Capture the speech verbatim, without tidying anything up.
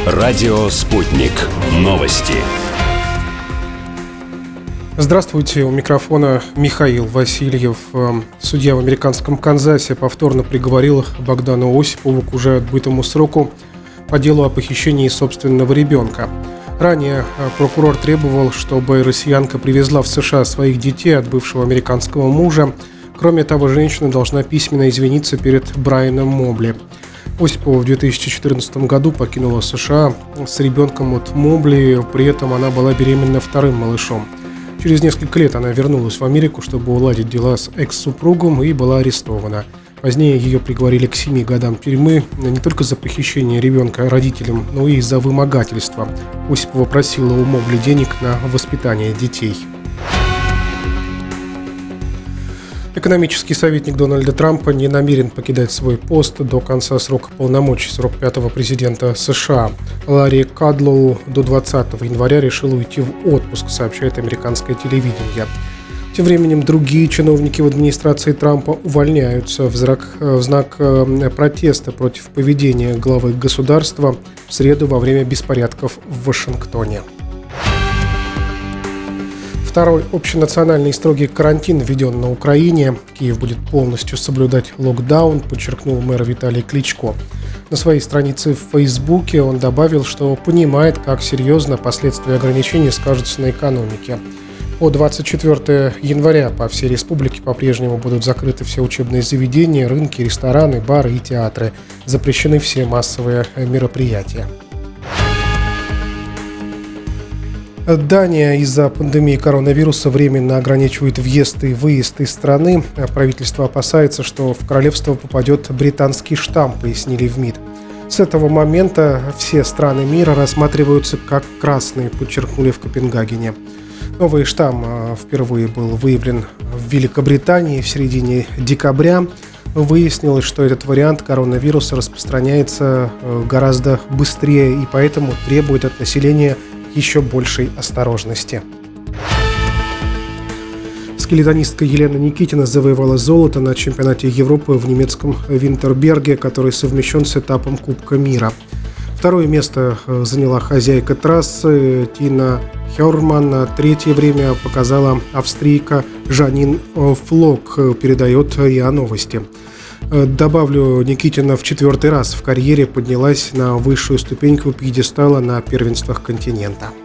Радио «Спутник». Новости. Здравствуйте, у микрофона Михаил Васильев. Судья в американском Канзасе повторно приговорил Богдану Осипову к уже отбытому сроку по делу о похищении собственного ребенка. Ранее прокурор требовал, чтобы россиянка привезла в США своих детей от бывшего американского мужа. Кроме того, женщина должна письменно извиниться перед Брайаном Мобли. Осипова в две тысячи четырнадцатом году покинула США с ребенком от Мобли, при этом она была беременна вторым малышом. Через несколько лет она вернулась в Америку, чтобы уладить дела с экс-супругом, и была арестована. Позднее ее приговорили к семи годам тюрьмы не только за похищение ребенка родителям, но и за вымогательство. Осипова просила у Мобли денег на воспитание детей. Экономический советник Дональда Трампа не намерен покидать свой пост до конца срока полномочий сорок пятого президента США. Ларри Кадлоу до двадцатого января решил уйти в отпуск, сообщает американское телевидение. Тем временем другие чиновники в администрации Трампа увольняются в, зрак, в знак протеста против поведения главы государства в среду во время беспорядков в Вашингтоне. Второй общенациональный строгий карантин введен на Украине. Киев будет полностью соблюдать локдаун, подчеркнул мэр Виталий Кличко. На своей странице в Фейсбуке он добавил, что понимает, как серьезно последствия ограничений скажутся на экономике. По двадцать четвёртого января по всей республике по-прежнему будут закрыты все учебные заведения, рынки, рестораны, бары и театры. Запрещены все массовые мероприятия. Дания из-за пандемии коронавируса временно ограничивает въезд и выезд из страны. Правительство опасается, что в королевство попадет британский штамм, пояснили в МИД. С этого момента все страны мира рассматриваются как красные, подчеркнули в Копенгагене. Новый штамм впервые был выявлен в Великобритании в середине декабря. Выяснилось, что этот вариант коронавируса распространяется гораздо быстрее и поэтому требует от населения еще большей осторожности. Скелетонистка Елена Никитина завоевала золото на чемпионате Европы в немецком Винтерберге, который совмещен с этапом Кубка мира. Второе место заняла хозяйка трассы Тина Хёрман. Третье время показала австрийка Жанин Флок, передает РИА Новости. Добавлю, Никитина в четвертый раз в карьере поднялась на высшую ступеньку пьедестала на первенствах континента.